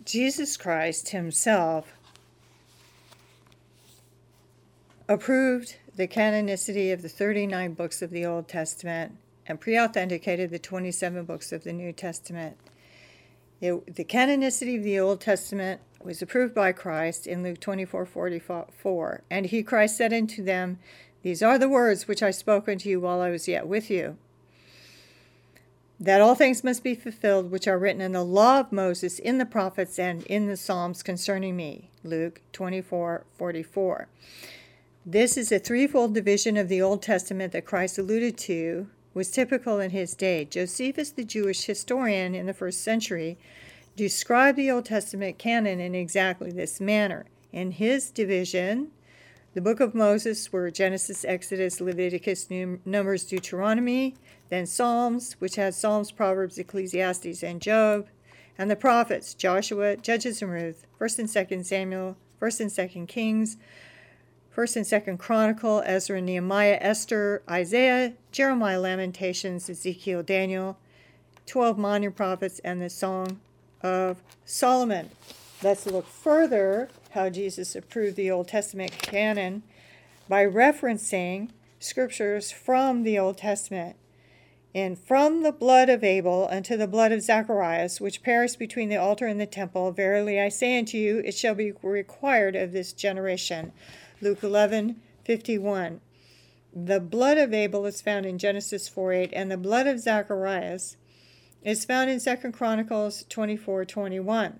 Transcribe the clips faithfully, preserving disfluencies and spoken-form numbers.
Jesus Christ himself approved the canonicity of the thirty-nine books of the Old Testament and pre-authenticated the twenty-seven books of the New Testament. It, the canonicity of the Old Testament was approved by Christ in Luke twenty-four forty-four. And he, Christ, said unto them, These are the words which I spoke unto you while I was yet with you, that all things must be fulfilled which are written in the law of Moses, in the prophets, and in the Psalms concerning me. Luke twenty-four forty-four. This is a threefold division of the Old Testament that Christ alluded to, was typical in his day. Josephus, the Jewish historian in the first century, described the Old Testament canon in exactly this manner. In his division, the book of Moses were Genesis, Exodus, Leviticus, Numbers, Deuteronomy, then Psalms, which had Psalms, Proverbs, Ecclesiastes, and Job, and the prophets, Joshua, Judges, and Ruth, First and Second Samuel, First and Second Kings, First and Second Chronicle, Ezra, Nehemiah, Esther, Isaiah, Jeremiah, Lamentations, Ezekiel, Daniel, twelve minor prophets, and the Song of Solomon. Let's look further how Jesus approved the Old Testament canon by referencing scriptures from the Old Testament. And from the blood of Abel unto the blood of Zacharias, which perished between the altar and the temple, verily I say unto you, it shall be required of this generation. Luke eleven fifty-one. The blood of Abel is found in Genesis four eight, and the blood of Zacharias is found in Second Chronicles twenty-four twenty-one.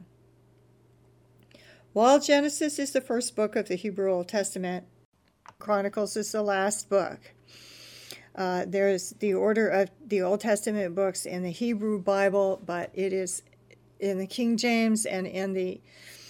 While Genesis is the first book of the Hebrew Old Testament, Chronicles is the last book. Uh, there's the order of the Old Testament books in the Hebrew Bible, but it is in the King James and in the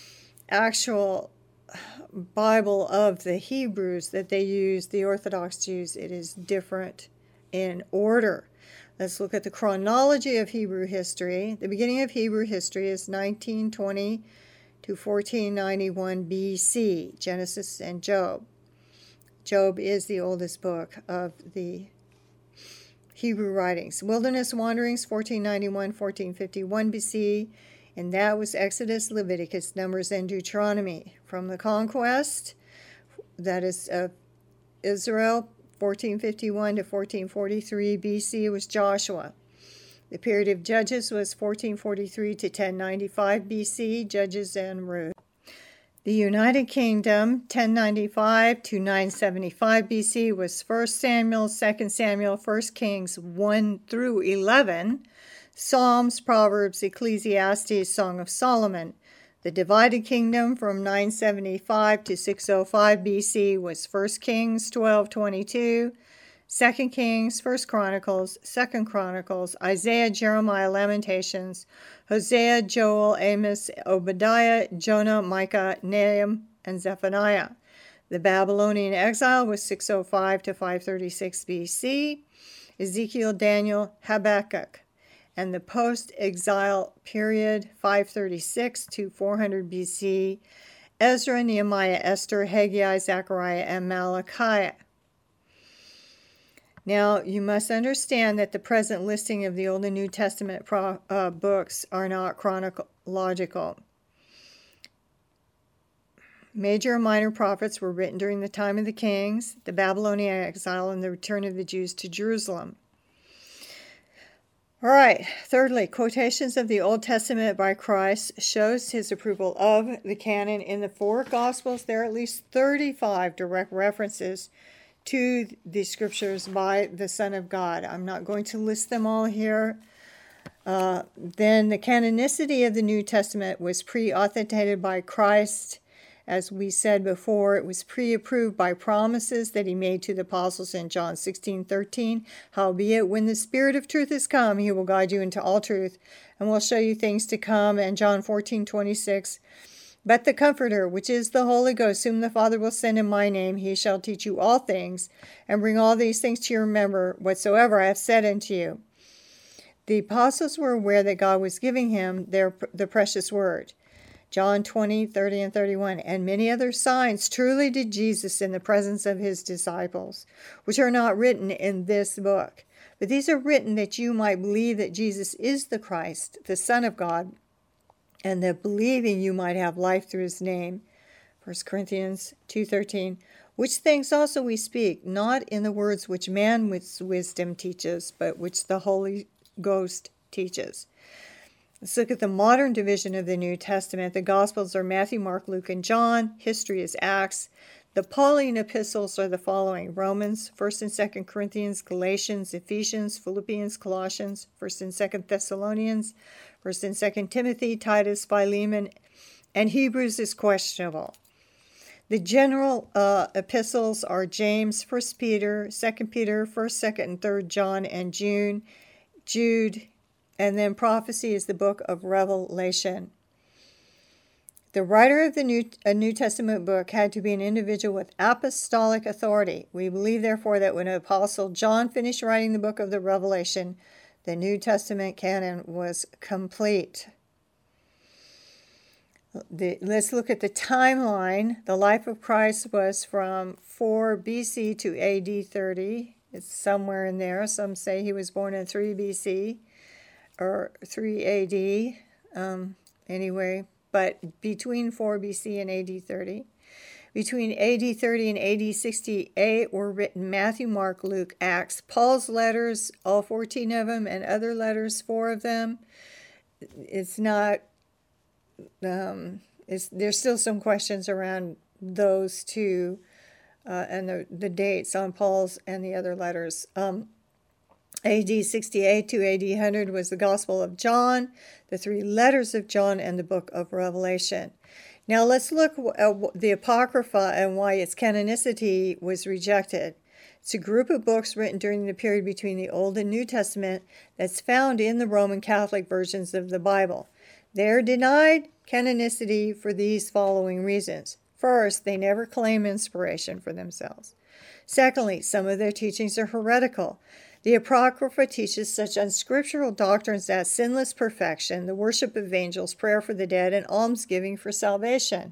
actual Bible of the Hebrews that they use, the Orthodox Jews, it is different in order. Let's look at the chronology of Hebrew history. The beginning of Hebrew history is nineteen twenty to fourteen ninety-one B C, Genesis and Job. Job is the oldest book of the Hebrew writings. Wilderness wanderings, fourteen ninety-one to fourteen fifty-one B C, and that was Exodus, Leviticus, Numbers, and Deuteronomy. From the conquest, that is uh, Israel, fourteen fifty-one to fourteen forty-three B C, was Joshua. The period of Judges was fourteen forty-three to ten ninety-five B C, Judges and Ruth. The United Kingdom, ten ninety-five to nine seventy-five B C, was First Samuel, Second Samuel, First Kings one through eleven, Psalms, Proverbs, Ecclesiastes, Song of Solomon. The divided kingdom from nine seventy-five to six oh five B C was First Kings twelve twenty-two, Second Kings, First Chronicles, Second Chronicles, Isaiah, Jeremiah, Lamentations, Hosea, Joel, Amos, Obadiah, Jonah, Micah, Nahum, and Zephaniah. The Babylonian exile was six oh five to five thirty-six B C, Ezekiel, Daniel, Habakkuk. And the post-exile period, five thirty-six to four hundred B C, Ezra, Nehemiah, Esther, Haggai, Zechariah, and Malachi. Now, you must understand that the present listing of the Old and New Testament pro, uh, books are not chronological. Major and minor prophets were written during the time of the kings, the Babylonian exile, and the return of the Jews to Jerusalem. All right, thirdly, quotations of the Old Testament by Christ shows his approval of the canon. In the four Gospels, there are at least thirty-five direct references to the scriptures by the Son of God. I'm not going to list them all here. Uh, then the canonicity of the New Testament was pre-authenticated by Christ. As we said before, it was pre-approved by promises that he made to the apostles in John sixteen thirteen. Howbeit, when the Spirit of truth is come, he will guide you into all truth, and will show you things to come. And John fourteen twenty-six. But the Comforter, which is the Holy Ghost, whom the Father will send in my name, he shall teach you all things, and bring all these things to your remember, whatsoever I have said unto you. The apostles were aware that God was giving him their the precious word. John twenty, thirty, and thirty-one. And many other signs truly did Jesus in the presence of his disciples, which are not written in this book. But these are written that you might believe that Jesus is the Christ, the Son of God, and that believing you might have life through his name. First Corinthians two thirteen. Which things also we speak, not in the words which man with wisdom teaches, but which the Holy Ghost teaches. Let's look at the modern division of the New Testament. The Gospels are Matthew, Mark, Luke, and John. History is Acts. The Pauline epistles are the following: Romans, First and Second Corinthians, Galatians, Ephesians, Philippians, Colossians, First and Second Thessalonians, First and Second Timothy, Titus, Philemon, and Hebrews is questionable. The general uh, epistles are James, First Peter, Second Peter, First, Second, and Third John, and Jude, Jude, and then prophecy is the book of Revelation. The writer of the New, a New Testament book had to be an individual with apostolic authority. We believe, therefore, that when Apostle John finished writing the book of the Revelation, the New Testament canon was complete. The, let's look at the timeline. The life of Christ was from four B C to A D thirty. It's somewhere in there. Some say he was born in three B C or three A D. Um, anyway, but between four B C and A D thirty. Between A D thirty and A D sixty-eight were written Matthew, Mark, Luke, Acts, Paul's letters, all fourteen of them, and other letters, four of them. It's not... Um, is, there's still some questions around those two uh, and the, the dates on Paul's and the other letters. Um, A D sixty-eight to A D one hundred was the Gospel of John, the three letters of John, and the book of Revelation. Now let's look at the Apocrypha and why its canonicity was rejected. It's a group of books written during the period between the Old and New Testament that's found in the Roman Catholic versions of the Bible. They're denied canonicity for these following reasons. First, they never claim inspiration for themselves. Secondly, some of their teachings are heretical. The Apocrypha teaches such unscriptural doctrines as sinless perfection, the worship of angels, prayer for the dead, and almsgiving for salvation.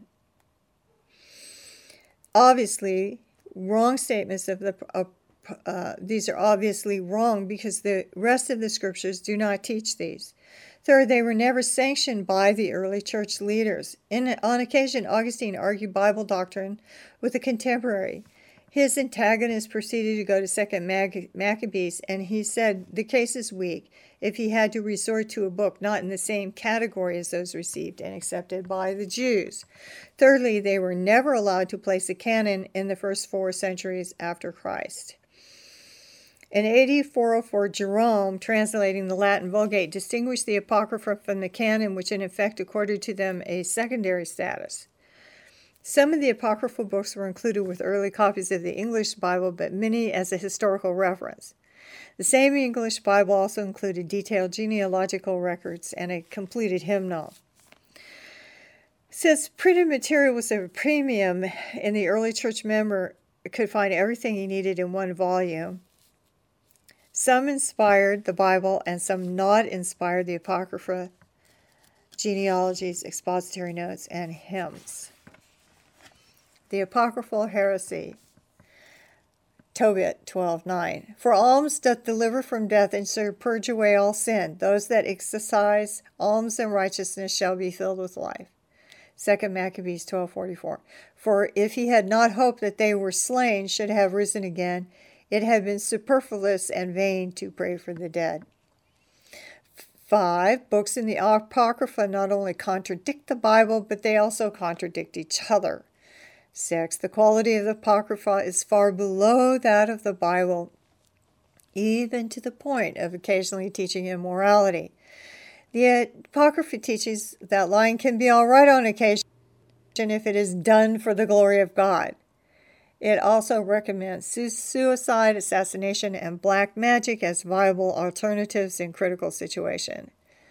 Obviously, wrong statements of the uh, uh, these are obviously wrong because the rest of the scriptures do not teach these. Third, they were never sanctioned by the early church leaders. In, on occasion, Augustine argued Bible doctrine with a contemporary. His antagonist proceeded to go to Second Maccabees, and he said the case is weak if he had to resort to a book not in the same category as those received and accepted by the Jews. Thirdly, they were never allowed to place a canon in the first four centuries after Christ. In A D four oh four, Jerome, translating the Latin Vulgate, distinguished the Apocrypha from the canon, which in effect accorded to them a secondary status. Some of the Apocryphal books were included with early copies of the English Bible, but many as a historical reference. The same English Bible also included detailed genealogical records and a completed hymnal. Since printed material was of a premium, and the early church member could find everything he needed in one volume, some inspired the Bible and some not inspired the Apocrypha, genealogies, expository notes, and hymns. The Apocryphal heresy. Tobit twelve nine. For alms doth deliver from death and shall purge away all sin. Those that exercise alms and righteousness shall be filled with life. Second Maccabees twelve forty-four. For if he had not hoped that they were slain should have risen again, it had been superfluous and vain to pray for the dead. Five, books in the Apocrypha not only contradict the Bible, but they also contradict each other. Six, the quality of the Apocrypha is far below that of the Bible, even to the point of occasionally teaching immorality. The Apocrypha teaches that lying can be all right on occasion if it is done for the glory of God. It also recommends suicide, assassination, and black magic as viable alternatives in critical situations.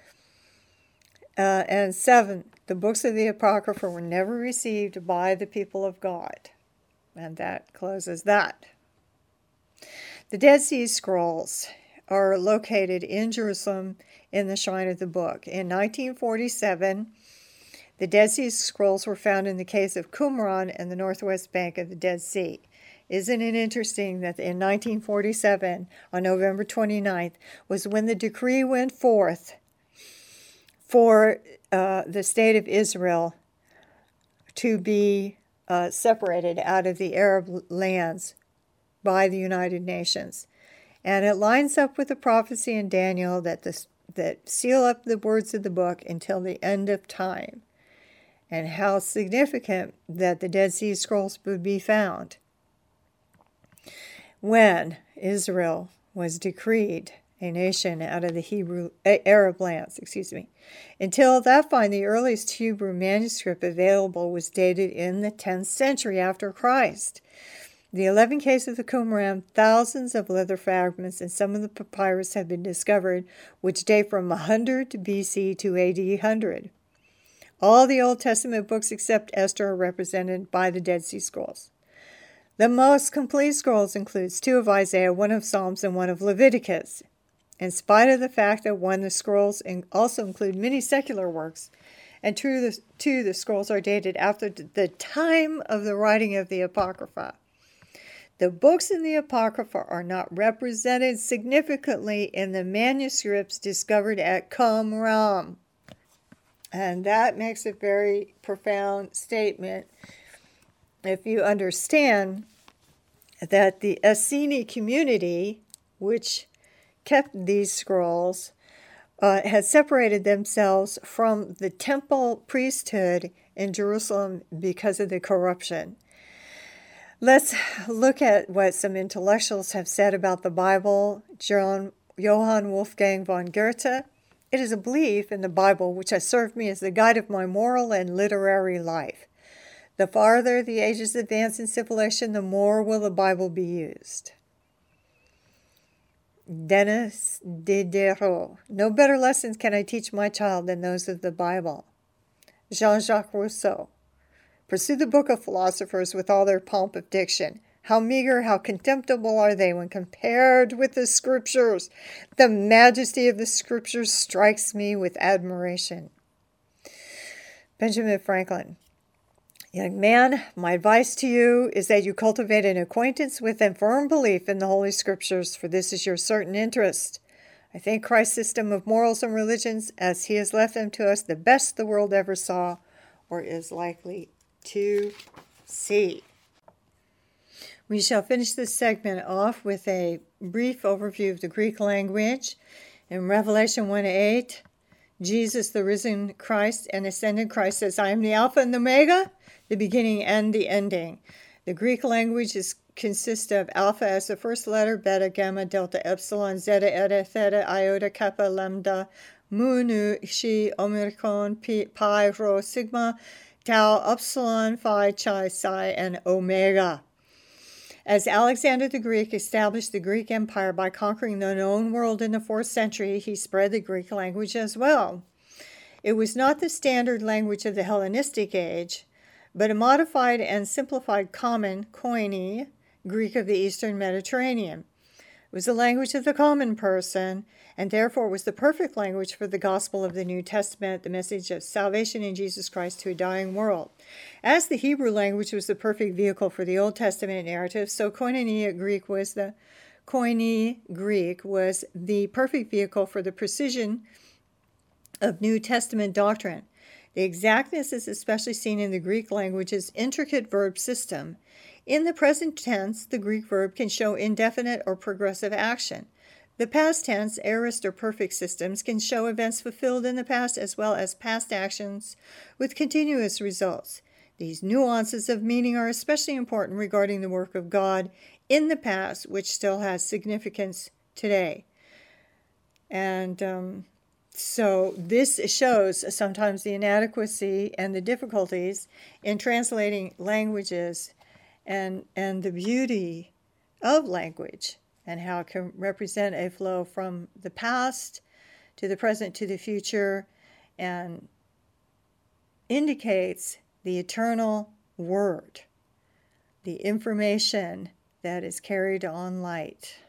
Uh, and seven, the books of the Apocrypha were never received by the people of God. And that closes that. The Dead Sea Scrolls are located in Jerusalem in the Shrine of the Book. In nineteen forty-seven, the Dead Sea Scrolls were found in the caves of Qumran and the northwest bank of the Dead Sea. Isn't it interesting that in nineteen forty-seven, on November twenty-ninth, was when the decree went forth for uh, the state of Israel to be uh, separated out of the Arab lands by the United Nations. And it lines up with the prophecy in Daniel that, this, that seal up the words of the book until the end of time, and how significant that the Dead Sea Scrolls would be found when Israel was decreed a nation out of the Hebrew uh, Arab lands, excuse me. Until that time, the earliest Hebrew manuscript available was dated in the tenth century after Christ. The eleven caves of the Qumran, thousands of leather fragments, and some of the papyrus have been discovered, which date from one hundred B C to A D one hundred. All the Old Testament books except Esther are represented by the Dead Sea Scrolls. The most complete scrolls includes two of Isaiah, one of Psalms, and one of Leviticus. In spite of the fact that one, the scrolls also include many secular works, and two, the, two, the scrolls are dated after the time of the writing of the Apocrypha. The books in the Apocrypha are not represented significantly in the manuscripts discovered at Qumran. And that makes a very profound statement if you understand that the Essene community, which kept these scrolls, uh, had separated themselves from the temple priesthood in Jerusalem because of the corruption. Let's look at what some intellectuals have said about the Bible. John, Johann Wolfgang von Goethe. It is a belief in the Bible which has served me as the guide of my moral and literary life. The farther the ages advance in civilization, the more will the Bible be used. Denis Diderot. No better lessons can I teach my child than those of the Bible. Jean-Jacques Rousseau. Pursue the book of philosophers with all their pomp of diction. How meager, how contemptible are they when compared with the Scriptures. The majesty of the Scriptures strikes me with admiration. Benjamin Franklin. Young man, my advice to you is that you cultivate an acquaintance with and firm belief in the Holy Scriptures, for this is your certain interest. I think Christ's system of morals and religions, as he has left them to us, the best the world ever saw or is likely to see. We shall finish this segment off with a brief overview of the Greek language. In Revelation one eight, Jesus, the risen Christ and ascended Christ, says, I am the Alpha and the Omega, the beginning and the ending. The Greek language is, consists of Alpha as the first letter, Beta, Gamma, Delta, Epsilon, Zeta, Eta, Theta, Iota, Kappa, Lambda, Mu, Nu, Xi, Omicron, Pi, Pi, Rho, Sigma, Tau, Upsilon, Phi, Chi, Psi, and Omega. As Alexander the Greek established the Greek Empire by conquering the known world in the fourth century, he spread the Greek language as well. It was not the standard language of the Hellenistic age, but a modified and simplified common, Koine, Greek of the Eastern Mediterranean. It was the language of the common person, and therefore was the perfect language for the gospel of the New Testament, the message of salvation in Jesus Christ to a dying world. As the Hebrew language was the perfect vehicle for the Old Testament narrative, so Koine Greek was the Koine Greek was the perfect vehicle for the precision of New Testament doctrine. The exactness is especially seen in the Greek language's intricate verb system. In the present tense, the Greek verb can show indefinite or progressive action. The past tense, aorist or perfect systems can show events fulfilled in the past as well as past actions with continuous results. These nuances of meaning are especially important regarding the work of God in the past, which still has significance today. And um, so this shows sometimes the inadequacy and the difficulties in translating languages and, and the beauty of language, and how it can represent a flow from the past to the present to the future, and indicates the eternal word, the information that is carried on light.